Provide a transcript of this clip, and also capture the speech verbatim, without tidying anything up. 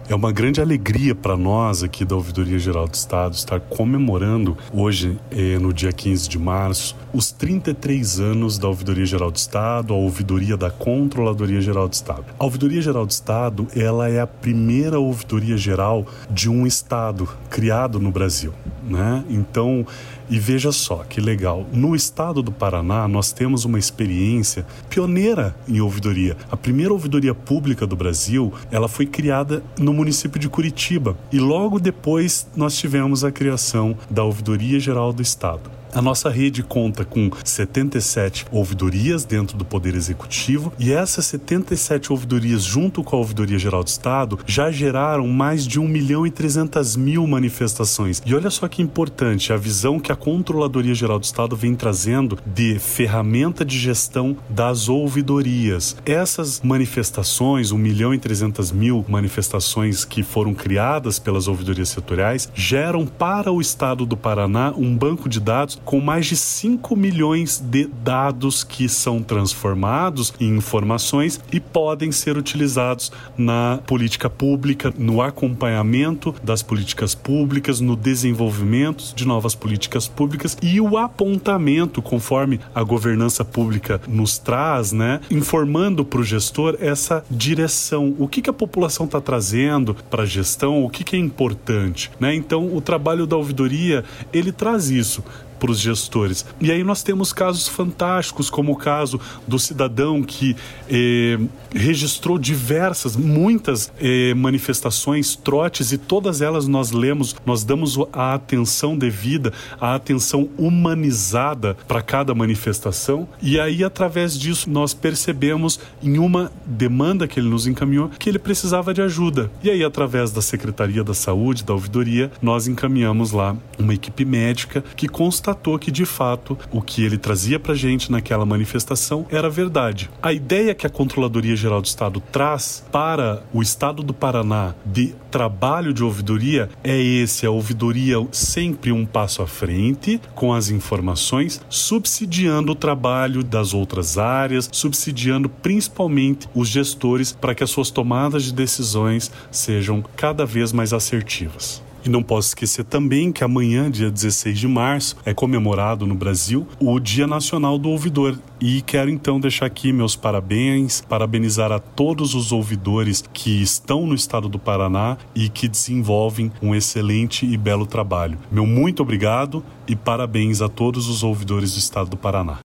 É uma grande alegria para nós aqui da Ouvidoria Geral do Estado estar comemorando hoje, eh, no dia quinze de março, os trinta e três anos da Ouvidoria Geral do Estado, a Ouvidoria da Controladoria Geral do Estado. A Ouvidoria Geral do Estado, ela é a primeira ouvidoria geral de um estado criado no Brasil, né? Então, e veja só que legal, no estado do Paraná nós temos uma experiência pioneira em ouvidoria. A primeira ouvidoria pública do Brasil, ela foi criada no município de Curitiba e logo depois nós tivemos a criação da Ouvidoria Geral do Estado. A nossa rede conta com setenta e sete ouvidorias dentro do Poder Executivo e essas setenta e sete ouvidorias, junto com a Ouvidoria Geral do Estado, já geraram mais de um milhão e trezentas mil manifestações. E olha só que importante, a visão que a Controladoria Geral do Estado vem trazendo de ferramenta de gestão das ouvidorias. Essas manifestações, um milhão e trezentas mil manifestações que foram criadas pelas ouvidorias setoriais, geram para o Estado do Paraná um banco de dados com mais de cinco milhões de dados que são transformados em informações e podem ser utilizados na política pública, no acompanhamento das políticas públicas, no desenvolvimento de novas políticas públicas e o apontamento, conforme a governança pública nos traz, né, informando para o gestor essa direção. O que, que a população está trazendo para a gestão, o que, que é importante, né? Então, o trabalho da ouvidoria, ele traz isso para os gestores. E aí nós temos casos fantásticos, como o caso do cidadão que eh, registrou diversas, muitas eh, manifestações, trotes, e todas elas nós lemos, nós damos a atenção devida, a atenção humanizada para cada manifestação, e aí através disso nós percebemos em uma demanda que ele nos encaminhou que ele precisava de ajuda. E aí através da Secretaria da Saúde, da ouvidoria, nós encaminhamos lá uma equipe médica que constatou que, de fato, o que ele trazia pra gente naquela manifestação era verdade. A ideia que a Controladoria Geral do Estado traz para o Estado do Paraná de trabalho de ouvidoria é esse, a ouvidoria sempre um passo à frente com as informações, subsidiando o trabalho das outras áreas, subsidiando principalmente os gestores para que as suas tomadas de decisões sejam cada vez mais assertivas. E não posso esquecer também que amanhã, dia dezesseis de março, é comemorado no Brasil o Dia Nacional do Ouvidor. E quero então deixar aqui meus parabéns, parabenizar a todos os ouvidores que estão no estado do Paraná e que desenvolvem um excelente e belo trabalho. Meu muito obrigado e parabéns a todos os ouvidores do estado do Paraná.